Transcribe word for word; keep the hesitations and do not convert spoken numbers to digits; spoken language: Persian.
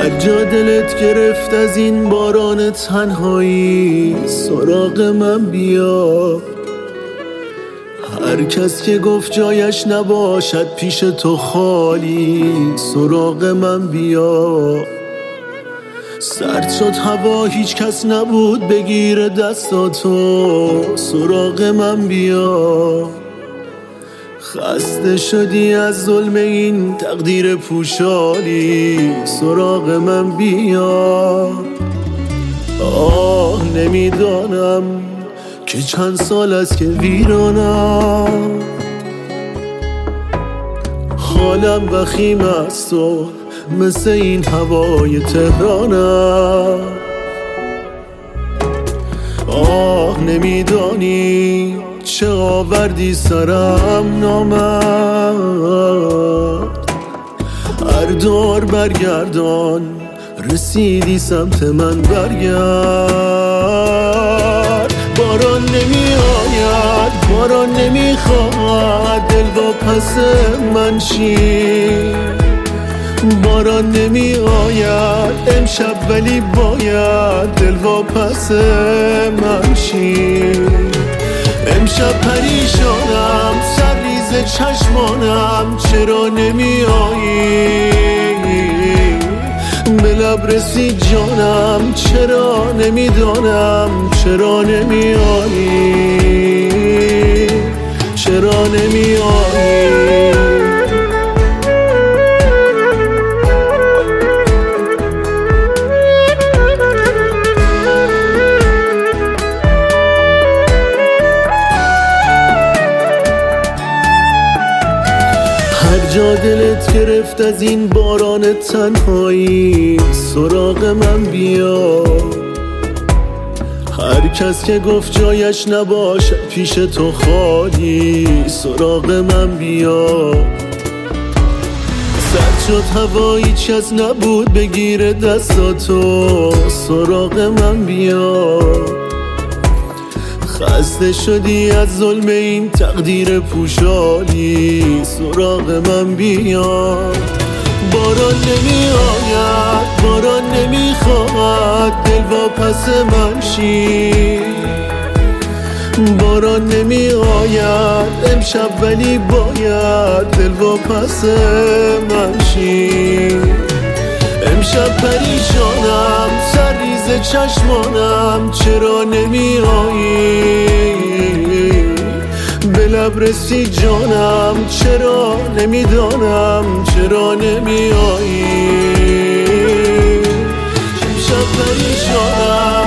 هر جا دلت گرفت از این باران تنهایی سراغ من بیا. هر کس که گفت جایش نباشد پیش تو خالی سراغ من بیا. سرد شد هوا هیچ کس نبود بگیر دستاتو سراغ من بیا. خسته شدی از ظلم این تقدیر پوشالی سراغ من بیا. آه نمیدانم که چند سال است که ویرانم، حالم وخیم است و مثل این هوای تهرانم. آه نمیدانی چه آوردی سرم نامد، هر دور برگردان رسیدی سمت من برگرد. باران نمی آید باران نمی خواهد دل با پس من شی. باران نمی آید امشب ولی باید دل با پس من شی. امشب پریشانم سرریز چشمانم چرا نمی آیی. به لب رسید جانم چرا نمیدانم چرا نمی آیی چرا نمی آیی. هر جا دلت گرفت از این باران تنهایی سراغ من بیا. هر کس که گفت جایش نباشه پیش تو خالی سراغ من بیا. سرد شد هوا هیچ کس نبود بگیر دستاتو سراغ من بیا. خسته شدی از ظلم این تقدیر پوشالی سراغ من بیا. باران نمی آید باران نمی خواهد دل با پس من شی. باران نمی آید امشب ولی باید دل با پس من شی. امشب پریشانم سرریز چشمانم چرا نمی آیی. به لب رسید جانم چرا نمیدانم چرا نمی آیی. امشب پریشانم